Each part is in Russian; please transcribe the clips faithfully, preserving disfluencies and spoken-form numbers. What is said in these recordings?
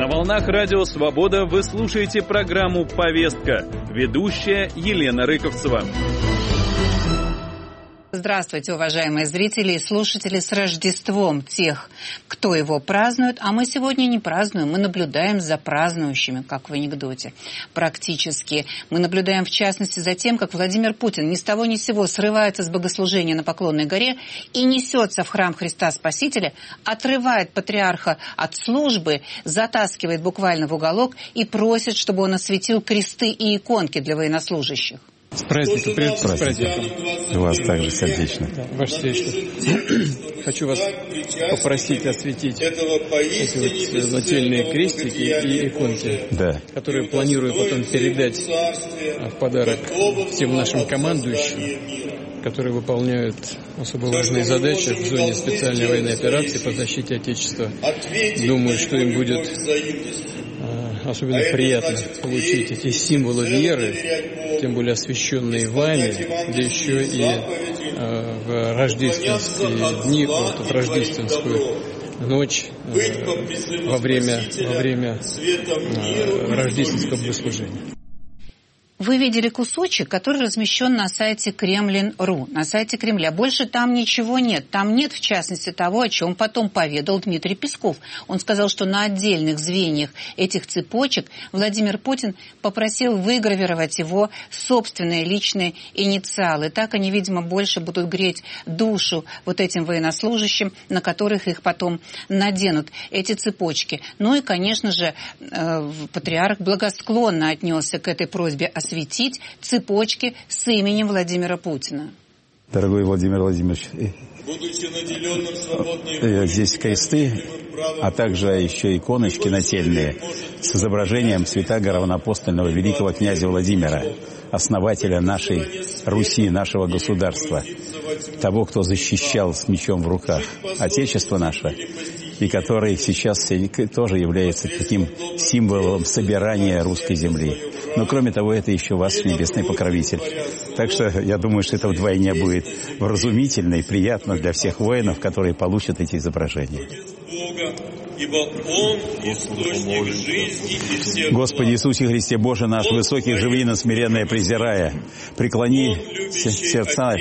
На волнах Радио Свобода вы слушаете программу «Повестка». Ведущая Елена Рыковцева. Здравствуйте, уважаемые зрители и слушатели, с Рождеством тех, кто его празднует. А мы сегодня не празднуем, мы наблюдаем за празднующими, как в анекдоте, практически. Мы наблюдаем, в частности, за тем, как Владимир Путин ни с того ни с сего срывается с богослужения на Поклонной горе и несется в храм Христа Спасителя, отрывает патриарха от службы, затаскивает буквально в уголок и просит, чтобы он осветил кресты и иконки для военнослужащих. С праздником, привет, с праздником. У вас также сердечно. Да, ваше Святейшество. Хочу вас попросить осветить эти вот нательные крестики и иконки, да, которые планирую потом передать в подарок всем нашим командующим, которые выполняют особо важные задачи в зоне специальной военной операции по защите Отечества. Думаю, что им будет особенно приятно получить эти символы веры, тем более освященные вами, да еще и э, в рождественские дни, вот, в рождественскую ночь, э, во время, во время э, рождественского богослужения. Вы видели кусочек, который размещен на сайте Кремлин точка ру, на сайте Кремля. Больше там ничего нет. Там нет, в частности, того, о чем потом поведал Дмитрий Песков. Он сказал, что на отдельных звеньях этих цепочек Владимир Путин попросил выгравировать его собственные личные инициалы. Так они, видимо, больше будут греть душу вот этим военнослужащим, на которых их потом наденут, эти цепочки. Ну и, конечно же, патриарх благосклонно отнесся к этой просьбе о светить цепочки с именем Владимира Путина. Дорогой Владимир Владимирович, здесь кресты, а также еще иконочки нательные с изображением святаго равноапостольного великого князя Владимира, основателя нашей Руси, нашего государства, того, кто защищал с мечом в руках Отечество наше, и который сейчас тоже является таким символом собирания русской земли. Но кроме того, это еще ваш небесный покровитель. Так что я думаю, что это вдвойне будет вразумительно и приятно для всех воинов, которые получат эти изображения. Господи Иисусе Христе, Боже наш, высоких живи на смиренное презирая, преклони сердца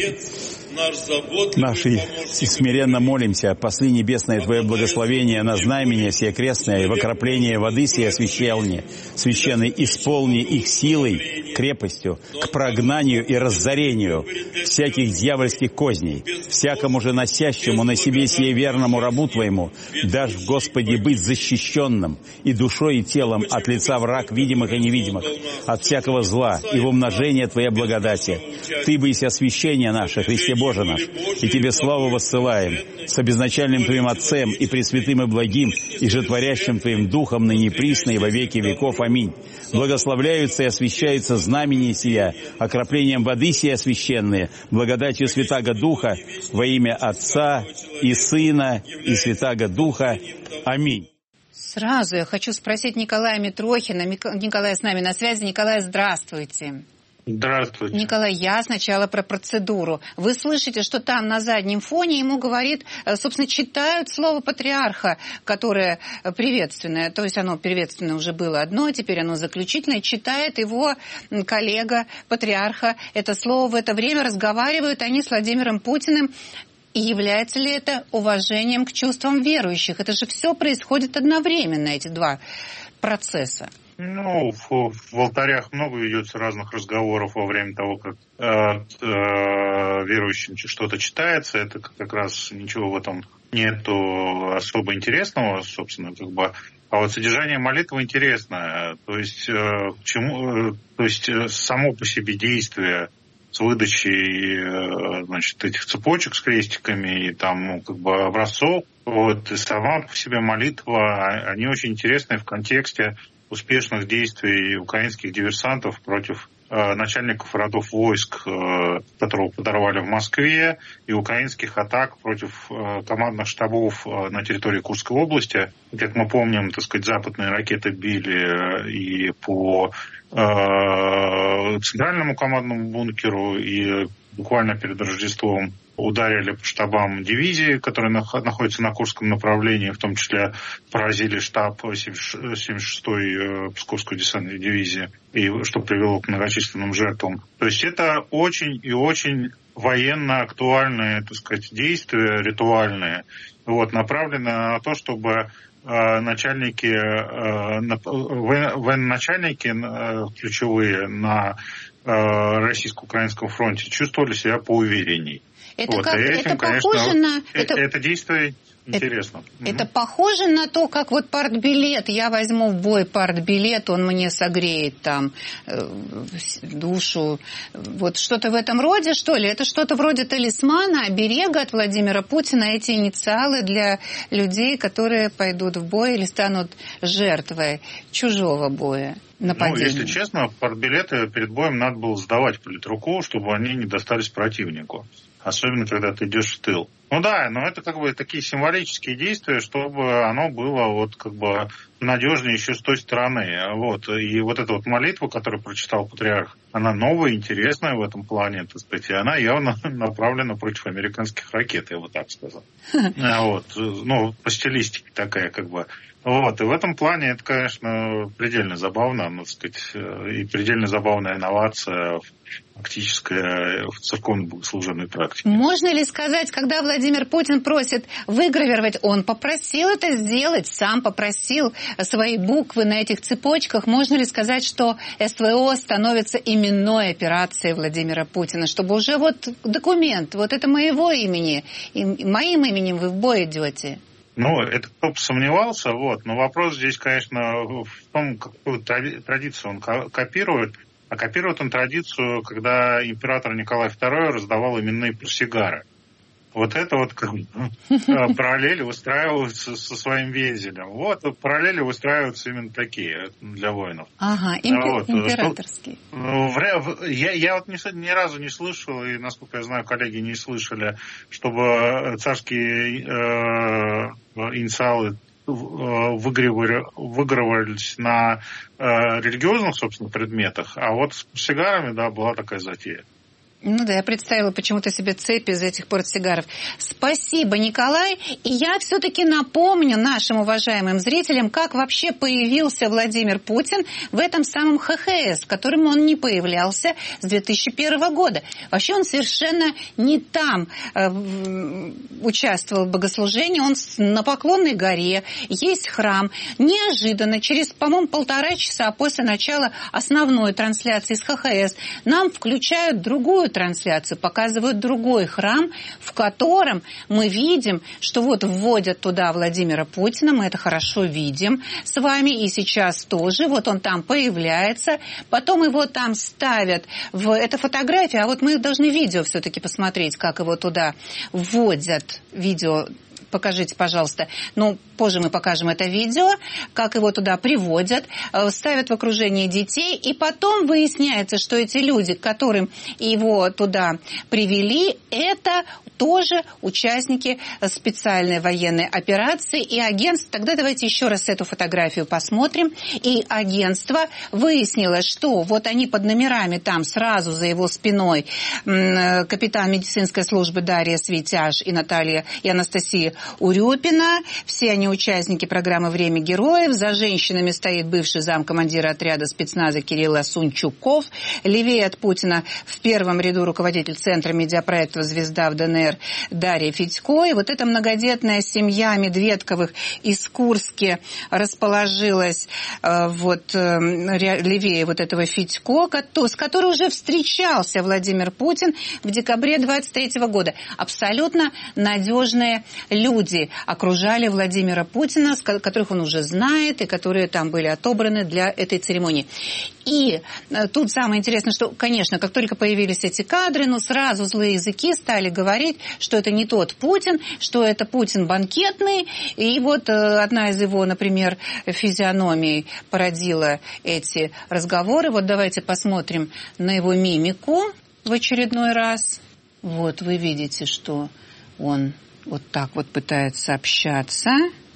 наши, смиренно молимся, посли небесное Твое благословение на знамение всеокрестное и в окропление воды сей освященной, священной, исполни их силой, крепостью, к прогнанию и разорению всяких дьявольских козней, всякому же носящему на себе сие верному рабу Твоему, дашь, Господи, быть защищенным и душой, и телом от лица враг видимых и невидимых, от всякого зла и в умножение Твоей благодати. Ты бысь освящение наше, Христе Боже наш, и Тебе славу воссылаем с обезначальным Твоим Отцем и пресвятым и благим, и житворящим Твоим Духом ныне и присно и во веки веков. Аминь. Благословляются и освящаются знамения сия, окроплением воды сия священные, благодатью Святаго Духа во имя Отца и Сына и Святаго Духа. Аминь. Сразу я хочу спросить Николая Митрохина. Николай с нами на связи. Николай, здравствуйте. Здравствуйте. Николай, я сначала про процедуру. Вы слышите, что там на заднем фоне ему говорит, собственно, читают слово патриарха, которое приветственное, то есть оно приветственное уже было одно, а теперь оно заключительное, читает его коллега патриарха. Это слово в это время, разговаривают они с Владимиром Путиным. И является ли это уважением к чувствам верующих? Это же все происходит одновременно, эти два процесса. Ну, в, в алтарях много ведется разных разговоров во время того, как э, э, верующим что-то читается. Это как раз ничего в этом нету особо интересного, собственно, как бы. А вот содержание молитвы интересное. То есть, э, к чему, э, то есть э, само по себе действие с выдачей э, значит, этих цепочек с крестиками и там, ну, как бы образцов, вот, и сама по себе молитва, они очень интересные в контексте успешных действий украинских диверсантов против э, начальников родов войск, э, которого подорвали в Москве, и украинских атак против э, командных штабов э, на территории Курской области. Как мы помним, так сказать, западные ракеты били и по э, центральному командному бункеру, и буквально перед Рождеством ударили по штабам дивизии, которые находятся на Курском направлении, в том числе поразили штаб семьдесят шестой Псковской десантной дивизии, и что привело к многочисленным жертвам. То есть это очень и очень военно актуальные, так сказать, действия, ритуальные, вот, направленные на то, чтобы начальники, военачальники ключевые на российско-украинском фронте чувствовали себя поуверенней. Это, вот, как, этим, это конечно, похоже на... Это, это действие интересно. Это, угу. это похоже на то, как вот партбилет. Я возьму в бой партбилет, он мне согреет там э, душу. Вот что-то в этом роде, что ли? Это что-то вроде талисмана, оберега от Владимира Путина, эти инициалы для людей, которые пойдут в бой или станут жертвой чужого боя. Нападение. Ну, если честно, партбилеты перед боем надо было сдавать политруку, чтобы они не достались противнику. Особенно, когда ты идешь в тыл. Ну да, но это как бы такие символические действия, чтобы оно было вот как бы надежнее еще с той стороны. Вот. И вот эта вот молитва, которую прочитал патриарх, она новая, интересная в этом плане, так сказать, и она явно направлена против американских ракет, я бы так сказал. Вот. Ну, по стилистике такая как бы. Вот, и в этом плане это, конечно, предельно забавно, ну, так сказать, и предельно забавная инновация фактическая в церковно-богослужебной практике. Можно ли сказать, когда Владимир Путин просит выгравировать, он попросил это сделать, сам попросил свои буквы на этих цепочках, можно ли сказать, что СВО становится именной операцией Владимира Путина, чтобы уже вот документ, вот это моего имени, и моим именем вы в бой идете? Ну, это кто бы сомневался, вот, но вопрос здесь, конечно, в том, какую традицию он копирует. А копирует он традицию, когда император Николай второй раздавал именные портсигары. Вот это вот как бы, параллели выстраиваются со своим вензелем. Вот параллели выстраиваются именно такие для воинов. Ага, импер- вот, императорские. Что, я, я вот ни, ни разу не слышал, и, насколько я знаю, коллеги не слышали, чтобы царские э, инициалы выгравировались на э, религиозных, собственно, предметах, а вот с сигарами, да, была такая затея. Ну да, я представила почему-то себе цепь из этих портсигаров. Спасибо, Николай. И я все-таки напомню нашим уважаемым зрителям, как вообще появился Владимир Путин в этом самом ХХС, в котором он не появлялся с две тысячи первого года. Вообще он совершенно не там э, участвовал в богослужении, он на Поклонной горе, есть храм. Неожиданно, через, по-моему, полтора часа после начала основной трансляции с ХХС, нам включают другую трансляцию, показывают другой храм, в котором мы видим, что вот вводят туда Владимира Путина, мы это хорошо видим с вами, и сейчас тоже, вот он там появляется, потом его там ставят, в это фотография, а вот мы должны видео все-таки посмотреть, как его туда вводят, видео. Покажите, пожалуйста. Ну, позже мы покажем это видео, как его туда приводят, ставят в окружении детей, и потом выясняется, что эти люди, к которым его туда привели, это тоже участники специальной военной операции и агентств. Тогда давайте еще раз эту фотографию посмотрим. И агентство выяснило, что вот они под номерами там сразу за его спиной капитан медицинской службы Дарья Светяж и Наталья и Анастасия Урюпина. Все они участники программы «Время героев». За женщинами стоит бывший замкомандира отряда спецназа Кирилл Сунчуков. Левее от Путина в первом ряду руководитель Центра медиапроекта «Звезда» в ДНР Дарья Федько. И вот эта многодетная семья Медведковых из Курска расположилась э, вот э, левее вот этого Федько, с которой уже встречался Владимир Путин в декабре двадцать третьего года. Абсолютно надежные люди. Люди окружали Владимира Путина, которых он уже знает, и которые там были отобраны для этой церемонии. И тут самое интересное, что, конечно, как только появились эти кадры, ну, сразу злые языки стали говорить, что это не тот Путин, что это Путин банкетный. И вот одна из его, например, физиономий породила эти разговоры. Вот давайте посмотрим на его мимику в очередной раз. Вот вы видите, что он вот так вот пытается общаться.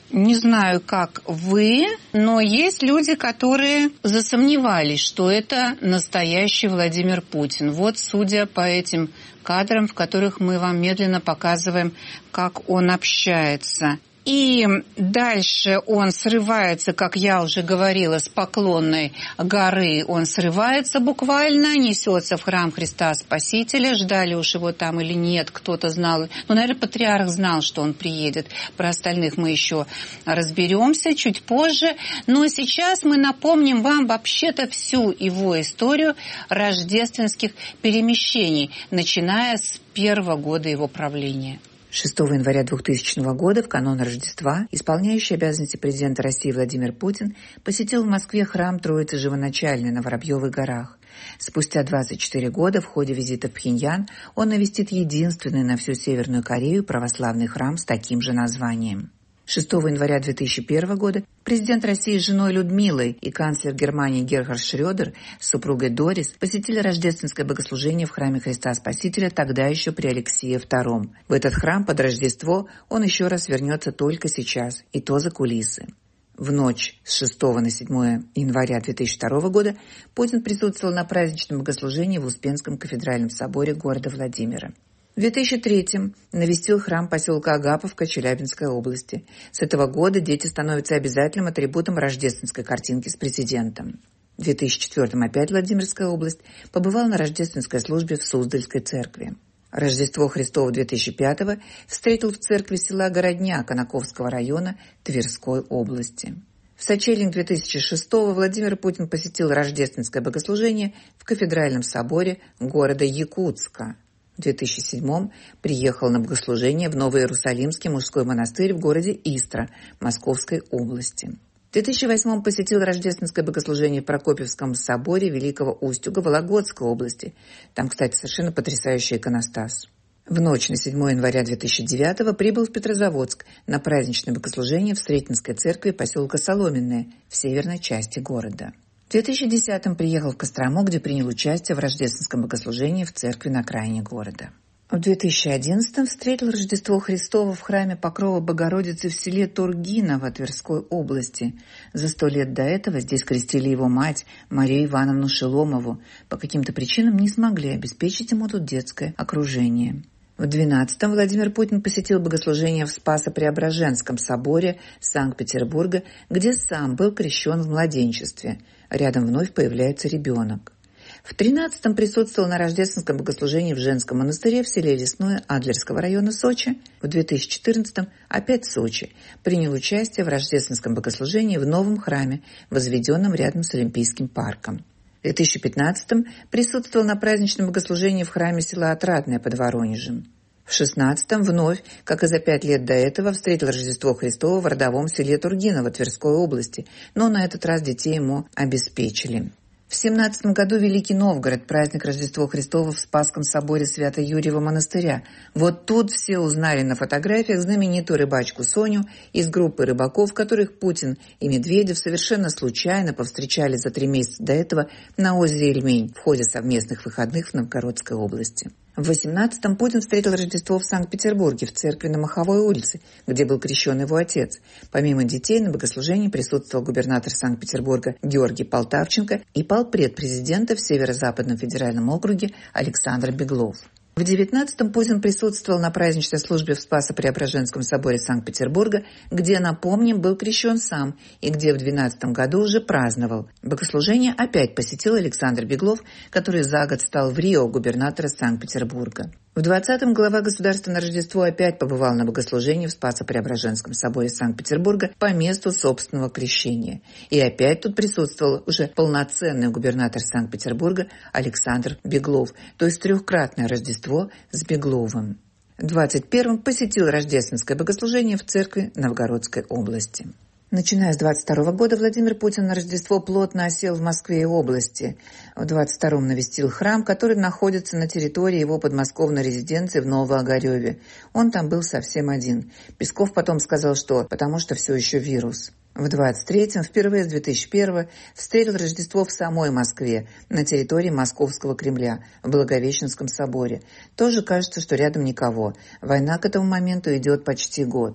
Не знаю, как вы, но есть люди, которые засомневались, что это настоящий Владимир Путин. Вот, судя по этим кадрам, в которых мы вам медленно показываем, как он общается. И дальше он срывается, как я уже говорила, с Поклонной горы. Он срывается буквально, несется в храм Христа Спасителя. Ждали уж его там или нет, кто-то знал. Ну, наверное, патриарх знал, что он приедет. Про остальных мы еще разберемся чуть позже. Но сейчас мы напомним вам вообще-то всю его историю рождественских перемещений, начиная с первого года его правления. шестого января двухтысячного года, в канун Рождества, исполняющий обязанности президента России Владимир Путин посетил в Москве храм Троицы Живоначальной на Воробьевых горах. Спустя двадцать четыре года в ходе визита в Пхеньян он навестит единственный на всю Северную Корею православный храм с таким же названием. шестого января две тысячи первого года президент России с женой Людмилой и канцлер Германии Герхард Шрёдер с супругой Дорис посетили рождественское богослужение в храме Христа Спасителя, тогда еще при Алексее втором. В этот храм под Рождество он еще раз вернется только сейчас, и то за кулисы. В ночь с шестого на седьмое января две тысячи второго года Путин присутствовал на праздничном богослужении в Успенском кафедральном соборе города Владимира. В две тысячи третьем навестил храм поселка Агаповка Челябинской области. С этого года дети становятся обязательным атрибутом рождественской картинки с президентом. В две тысячи четвёртом опять Владимирская область, побывал на рождественской службе в Суздальской церкви. Рождество Христово две тысячи пятого встретил в церкви села Городня Конаковского района Тверской области. В сочельник две тысячи шестого Владимир Путин посетил рождественское богослужение в кафедральном соборе города Якутска. В две тысячи седьмом приехал на богослужение в Новоиерусалимский мужской монастырь в городе Истра Московской области. В две тысячи восьмом посетил рождественское богослужение в Прокопьевском соборе Великого Устюга Вологодской области. Там, кстати, совершенно потрясающий иконостас. В ночь на седьмое января две тысячи девятого прибыл в Петрозаводск на праздничное богослужение в Сретенской церкви поселка Соломенное в северной части города. В две тысячи десятом приехал в Кострому, где принял участие в рождественском богослужении в церкви на окраине города. В две тысячи одиннадцатом встретил Рождество Христово в храме Покрова Богородицы в селе Тургиново Тверской области. За сто лет до этого здесь крестили его мать Марию Ивановну Шеломову. По каким-то причинам не смогли обеспечить ему тут детское окружение. В двенадцатом Владимир Путин посетил богослужение в Спасо-Преображенском соборе Санкт-Петербурга, где сам был крещен в младенчестве. Рядом вновь появляется ребенок. В тринадцатом присутствовал на рождественском богослужении в женском монастыре в селе Лесное Адлерского района Сочи. В две тысячи четырнадцатом опять в Сочи принял участие в рождественском богослужении в новом храме, возведенном рядом с Олимпийским парком. В две тысячи пятнадцатом присутствовал на праздничном богослужении в храме села Отрадное под Воронежем. В шестнадцатом вновь, как и за пять лет до этого, встретил Рождество Христово в родовом селе Тургиново Тверской области, но на этот раз детей ему обеспечили. В семнадцатом году Великий Новгород, праздник Рождества Христова в Спасском соборе Свято-Юрьева монастыря. Вот тут все узнали на фотографиях знаменитую рыбачку Соню из группы рыбаков, которых Путин и Медведев совершенно случайно повстречали за три месяца до этого на озере Ильмень в ходе совместных выходных в Новгородской области. В восемнадцатом Путин встретил Рождество в Санкт-Петербурге в церкви на Маховой улице, где был крещен его отец. Помимо детей на богослужении присутствовал губернатор Санкт-Петербурга Георгий Полтавченко и полпред президента в Северо-Западном федеральном округе Александр Беглов. В девятнадцатом Путин присутствовал на праздничной службе в Спасо-Преображенском соборе Санкт-Петербурга, где, напомним, был крещен сам и где в двенадцатом году уже праздновал. Богослужение опять посетил Александр Беглов, который за год стал в Рио губернатора Санкт-Петербурга. В двадцатом глава государства на Рождество опять побывал на богослужении в Спасо-Преображенском соборе Санкт-Петербурга по месту собственного крещения. И опять тут присутствовал уже полноценный губернатор Санкт-Петербурга Александр Беглов, то есть трехкратное Рождество с Бегловым. В двадцать первом посетил рождественское богослужение в церкви Новгородской области. Начиная с двадцать второго года Владимир Путин на Рождество плотно осел в Москве и области. В двадцать втором навестил храм, который находится на территории его подмосковной резиденции в Новоогареве. Он там был совсем один. Песков потом сказал, что потому что все еще вирус. В двадцать третьем, впервые с две тысячи первого, встретил Рождество в самой Москве, на территории Московского Кремля, в Благовещенском соборе. Тоже кажется, что рядом никого. Война к этому моменту идет почти год.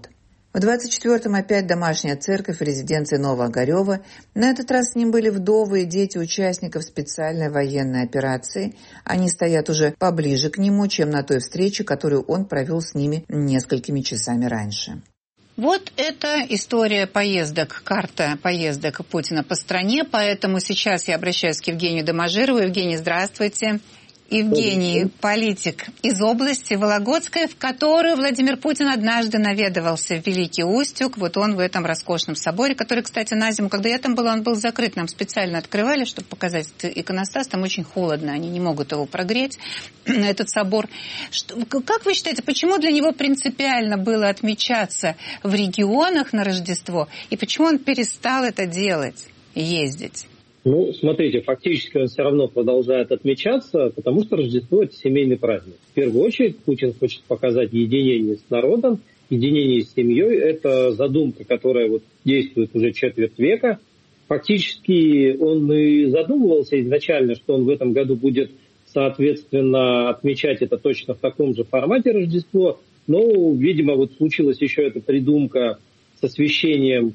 В двадцать четвёртом опять домашняя церковь в резиденции Новоогарева. На этот раз с ним были вдовы и дети участников специальной военной операции. Они стоят уже поближе к нему, чем на той встрече, которую он провел с ними несколькими часами раньше. Вот это история поездок, карта поездок Путина по стране. Поэтому сейчас я обращаюсь к Евгению Доможирову. Евгений, здравствуйте. Евгений, политик из области Вологодской, в которую Владимир Путин однажды наведывался в Великий Устюг. Вот он в этом роскошном соборе, который, кстати, на зиму, когда я там была, он был закрыт. Нам специально открывали, чтобы показать иконостас. Там очень холодно, они не могут его прогреть, этот собор. Что, как вы считаете, почему для него принципиально было отмечаться в регионах на Рождество? И почему он перестал это делать, ездить? Ну, смотрите, фактически он все равно продолжает отмечаться, потому что Рождество – это семейный праздник. В первую очередь Путин хочет показать единение с народом, единение с семьей. Это задумка, которая вот действует уже четверть века. Фактически он и задумывался изначально, что он в этом году будет, соответственно, отмечать это точно в таком же формате Рождество. Но, видимо, вот случилась еще эта придумка с освящением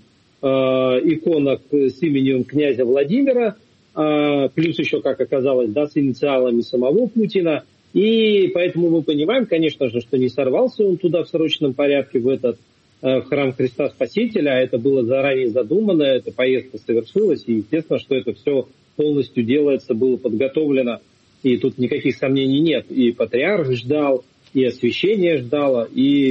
иконок с именем князя Владимира, плюс еще, как оказалось, да, с инициалами самого Путина. И поэтому мы понимаем, конечно же, что не сорвался он туда в срочном порядке, в этот в храм Христа Спасителя, а это было заранее задумано, эта поездка совершилась, и естественно, что это все полностью делается, было подготовлено, и тут никаких сомнений нет. И патриарх ждал, и освящение ждало,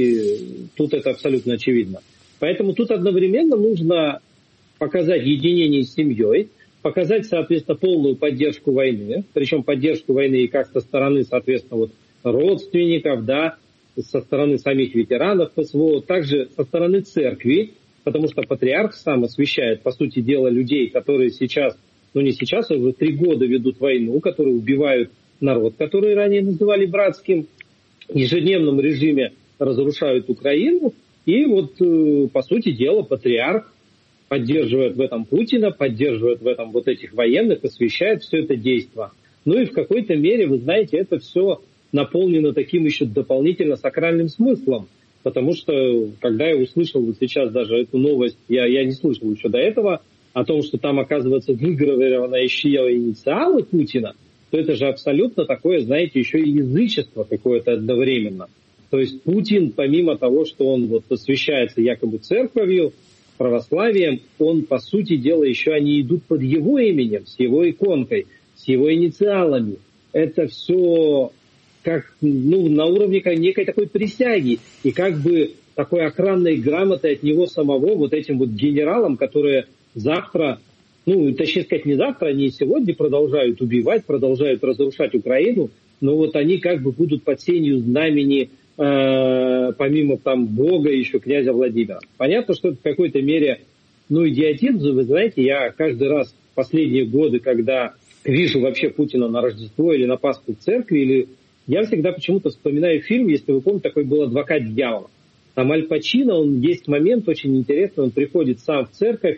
и тут это абсолютно очевидно. Поэтому тут одновременно нужно показать единение с семьей, показать, соответственно, полную поддержку войны, причем поддержку войны и как со стороны, соответственно, вот родственников, да, со стороны самих ветеранов СВО, также со стороны церкви, потому что патриарх сам освящает, по сути дела, людей, которые сейчас, ну не сейчас, а уже три года ведут войну, которые убивают народ, который ранее называли братским, в ежедневном режиме разрушают Украину. И вот, по сути дела, патриарх поддерживает в этом Путина, поддерживает в этом вот этих военных, освещает все это действо. Ну и в какой-то мере, вы знаете, это все наполнено таким еще дополнительно сакральным смыслом. Потому что, когда я услышал вот сейчас даже эту новость, я, я не слышал еще до этого, о том, что там, оказывается, выгравированы еще инициалы Путина, то это же абсолютно такое, знаете, еще и язычество какое-то одновременно. То есть Путин, помимо того, что он вот освящается якобы церковью, православием, он, по сути дела, еще они идут под его именем, с его иконкой, с его инициалами. Это все как, ну, на уровне некой такой присяги и как бы такой охранной грамоты от него самого вот этим вот генералам, которые завтра, ну, точнее сказать, не завтра, они и сегодня продолжают убивать, продолжают разрушать Украину, но вот они как бы будут под сенью знамени помимо там Бога, еще князя Владимира. Понятно, что это в какой-то мере, ну, идиотизм. Вы знаете, я каждый раз в последние годы, когда вижу вообще Путина на Рождество или на Пасху в церкви, или я всегда почему-то вспоминаю фильм, если вы помните, такой был «Адвокат дьявола». Там Аль Пачино, он есть момент очень интересный, он приходит сам в церковь,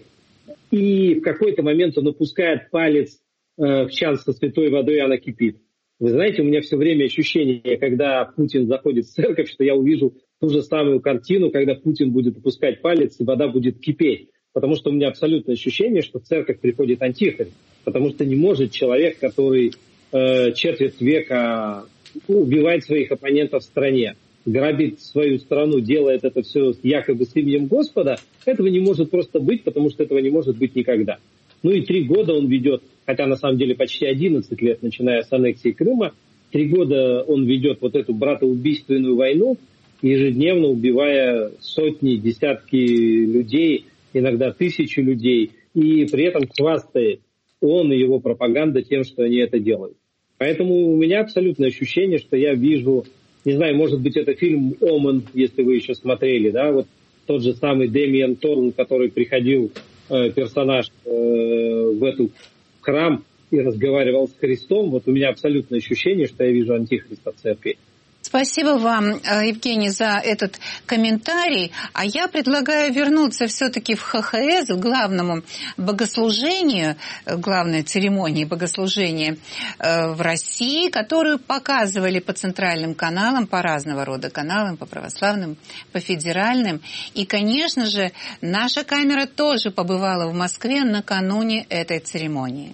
и в какой-то момент он опускает палец э, в чан со святой водой, и она кипит. Вы знаете, у меня все время ощущение, когда Путин заходит в церковь, что я увижу ту же самую картину, когда Путин будет опускать палец, и вода будет кипеть. Потому что у меня абсолютное ощущение, что в церковь приходит антихрист. Потому что не может человек, который э, четверть века убивает своих оппонентов в стране, грабит свою страну, делает это все якобы с именем Господа, этого не может просто быть, потому что этого не может быть никогда. Ну и три года он ведет, хотя на самом деле почти одиннадцать лет, начиная с аннексии Крыма, три года он ведет вот эту братоубийственную войну, ежедневно убивая сотни, десятки людей, иногда тысячи людей, и при этом хвастает он и его пропаганда тем, что они это делают. Поэтому у меня абсолютное ощущение, что я вижу, не знаю, может быть, это фильм «Омен», если вы еще смотрели, да, вот тот же самый Дэмиан Торн, который приходил, э, персонаж, э, в эту храм и разговаривал с Христом, вот у меня абсолютное ощущение, что я вижу антихриста в церкви. Спасибо вам, Евгений, за этот комментарий. А я предлагаю вернуться все-таки в ХХС, к главному богослужению, главной церемонии богослужения в России, которую показывали по центральным каналам, по разного рода каналам, по православным, по федеральным. И, конечно же, наша камера тоже побывала в Москве накануне этой церемонии.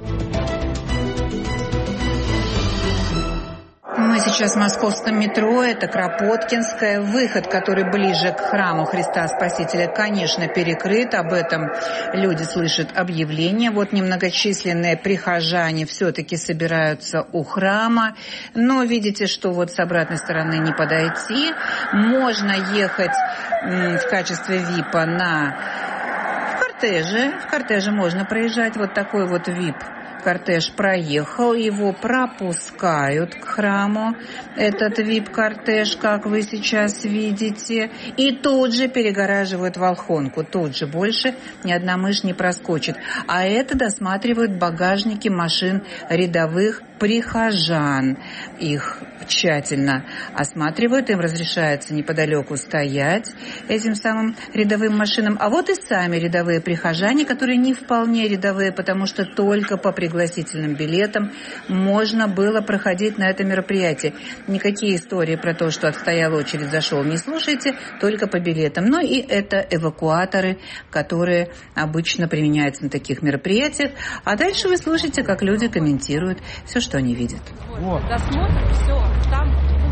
Мы сейчас в московском метро, это Кропоткинская. Выход, который ближе к храму Христа Спасителя, конечно, перекрыт. Об этом люди слышат объявления. Вот немногочисленные прихожане все-таки собираются у храма. Но видите, что вот с обратной стороны не подойти. Можно ехать в качестве випа на... в кортеже. В кортеже можно проезжать. Вот такой вот вип. Кортеж проехал, его пропускают к храму, этот вип-кортеж, как вы сейчас видите, и тут же перегораживают Волхонку, тут же больше ни одна мышь не проскочит. А это досматривают багажники машин рядовых прихожан. Их тщательно осматривают, им разрешается неподалеку стоять этим самым рядовым машинам. А вот и сами рядовые прихожане, которые не вполне рядовые, потому что только по пригласительным билетам можно было проходить на это мероприятие. Никакие истории про то, что отстоял очередь, зашел, не слушайте, только по билетам. Но и это эвакуаторы, которые обычно применяются на таких мероприятиях. А дальше вы слушаете, как люди комментируют все, что они видят. Вот. Досмотр, все, там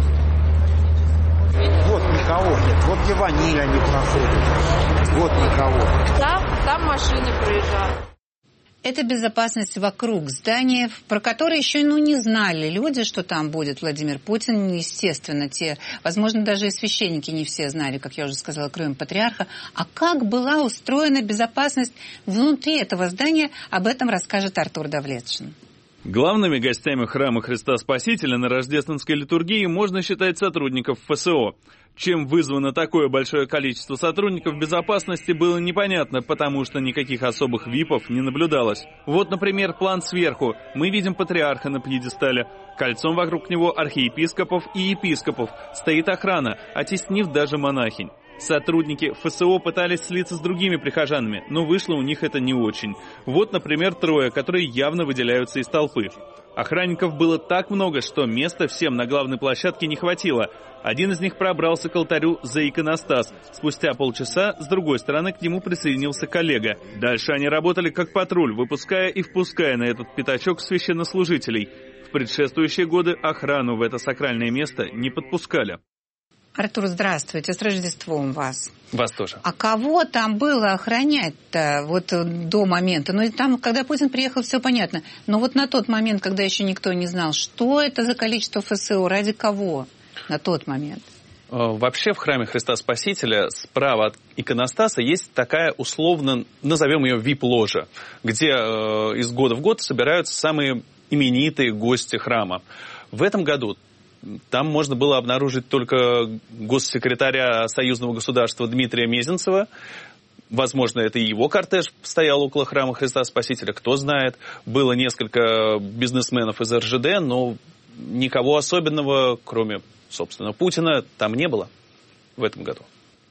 вот никого нет. Вот где ваниль они проходят. Вот никого. Там, там машины проезжают. Это безопасность вокруг здания, про которое еще ну, не знали люди, что там будет Владимир Путин. Естественно, те, возможно, даже и священники не все знали, как я уже сказала, кроме патриарха. А как была устроена безопасность внутри этого здания, об этом расскажет Артур Давлетшин. Главными гостями храма Христа Спасителя на рождественской литургии можно считать сотрудников ФСО. Чем вызвано такое большое количество сотрудников безопасности, было непонятно, потому что никаких особых випов не наблюдалось. Вот, например, план сверху. Мы видим патриарха на пьедестале. Кольцом вокруг него архиепископов и епископов. Стоит охрана, оттеснив даже монахинь. Сотрудники ФСО пытались слиться с другими прихожанами, но вышло у них это не очень. Вот, например, трое, которые явно выделяются из толпы. Охранников было так много, что места всем на главной площадке не хватило. Один из них пробрался к алтарю за иконостас. Спустя полчаса с другой стороны к нему присоединился коллега. Дальше они работали как патруль, выпуская и впуская на этот пятачок священнослужителей. В предшествующие годы охрану в это сакральное место не подпускали. Артур, здравствуйте, с Рождеством вас. Вас тоже. А кого там было охранять-то вот до момента? Ну, там, когда Путин приехал, все понятно. Но вот на тот момент, когда еще никто не знал, что это за количество ФСО, ради кого на тот момент? Вообще в храме Христа Спасителя справа от иконостаса есть такая условно, назовем ее вип-ложа, где э, из года в год собираются самые именитые гости храма. В этом году там можно было обнаружить только госсекретаря союзного государства Дмитрия Мезенцева. Возможно, это и его кортеж стоял около храма Христа Спасителя, кто знает. Было несколько бизнесменов из эр жэ дэ, но никого особенного, кроме, собственно, Путина, там не было в этом году.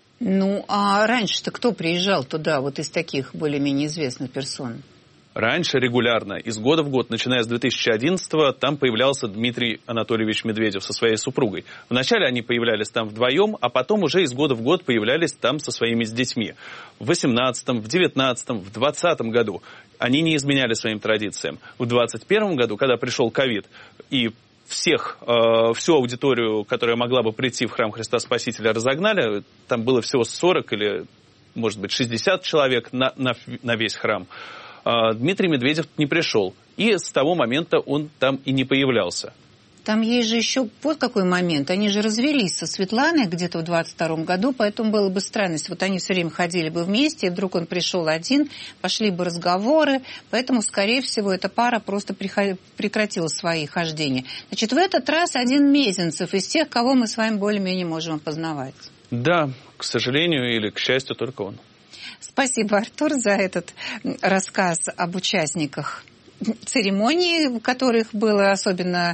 Ну, а раньше-то кто приезжал туда, вот из таких более-менее известных персон? Раньше регулярно, из года в год, начиная с две тысячи одиннадцатого, там появлялся Дмитрий Анатольевич Медведев со своей супругой. Вначале они появлялись там вдвоем, а потом уже из года в год появлялись там со своими с детьми. В восемнадцатом, в девятнадцатом, в двадцатом году они не изменяли своим традициям. В двадцать первом году, когда пришел ковид, и всех, э, всю аудиторию, которая могла бы прийти в храм Христа Спасителя, разогнали, там было всего сорок или, может быть, шестьдесят человек на, на, на весь храм, Дмитрий Медведев не пришел. И с того момента он там и не появлялся. Там есть же еще вот какой момент. Они же развелись со Светланой где-то в двадцать втором году, поэтому было бы странность. Вот они все время ходили бы вместе, и вдруг он пришел один, пошли бы разговоры. Поэтому, скорее всего, эта пара просто прекратила свои хождения. Значит, в этот раз один Мезенцев из тех, кого мы с вами более-менее можем опознавать. Да, к сожалению или к счастью, только он. Спасибо, Артур, за этот рассказ об участниках церемонии, в которых было особенно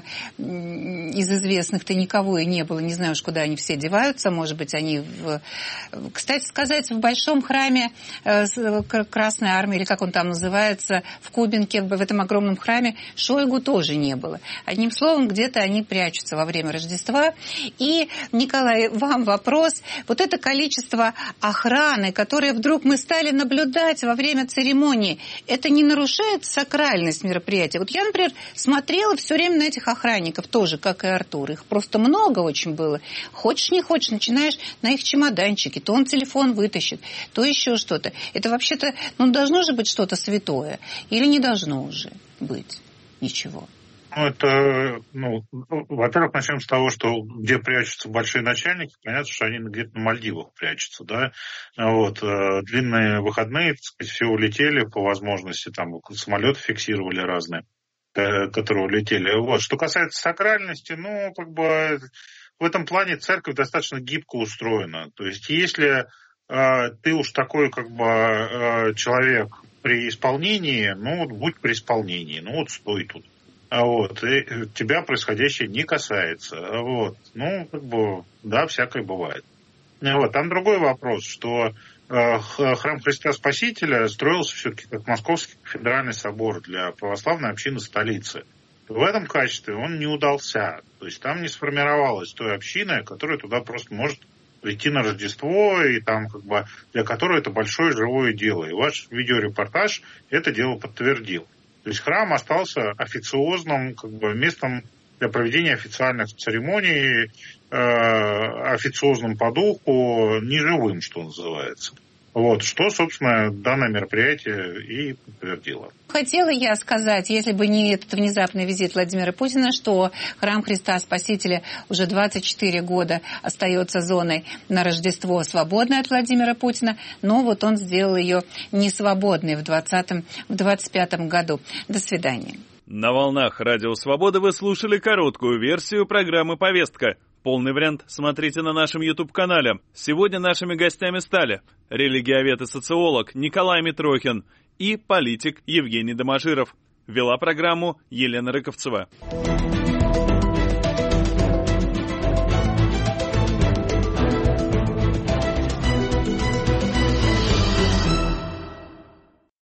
из известных-то никого и не было. Не знаю уж, куда они все деваются. Может быть, они... В... Кстати сказать, в Большом храме Красной Армии, или как он там называется, в Кубинке, в этом огромном храме, Шойгу тоже не было. Одним словом, где-то они прячутся во время Рождества. И, Николай, вам вопрос. Вот это количество охраны, которое вдруг мы стали наблюдать во время церемонии, это не нарушает сакральность мероприятия? Вот я, например, смотрела все время на этих охранников тоже, как и Артур. Их просто много очень было. Хочешь, не хочешь, начинаешь на их чемоданчики. То он телефон вытащит, то еще что-то. Это вообще-то, ну, должно же быть что-то святое. Или не должно уже быть ничего? Ну, это, ну, во-первых, начнем с того, что где прячутся большие начальники, понятно, что они где-то на Мальдивах прячутся, да, вот, длинные выходные, так сказать, все улетели по возможности, там, самолеты фиксировали разные, которые улетели, вот. Что касается сакральности, ну, как бы, в этом плане церковь достаточно гибко устроена, то есть, если э, ты уж такой, как бы, э, человек при исполнении, ну, вот, будь при исполнении, ну, вот, стой тут. Вот, и тебя происходящее не касается. Вот, ну, как бы, да, всякое бывает. Вот, там другой вопрос, что э, храм Христа Спасителя строился все-таки как Московский кафедральный собор для православной общины столицы. В этом качестве он не удался. То есть там не сформировалась той общины, которая туда просто может прийти на Рождество, и там, как бы, для которой это большое живое дело. И ваш видеорепортаж это дело подтвердил. То есть храм остался официозным, как бы, местом для проведения официальных церемоний, э, официозным по духу, неживым, что называется. Вот, что, собственно, данное мероприятие и подтвердило. Хотела я сказать, если бы не этот внезапный визит Владимира Путина, что храм Христа Спасителя уже двадцать четыре года остается зоной на Рождество свободной от Владимира Путина, но вот он сделал ее несвободной в двадцатом, в двадцать пятом году. До свидания. На волнах Радио Свобода вы слушали короткую версию программы «Повестка». Полный вариант смотрите на нашем YouTube-канале. Сегодня нашими гостями стали религиовед и социолог Николай Митрохин и политик Евгений Доможиров. Вела программу Елена Рыковцева.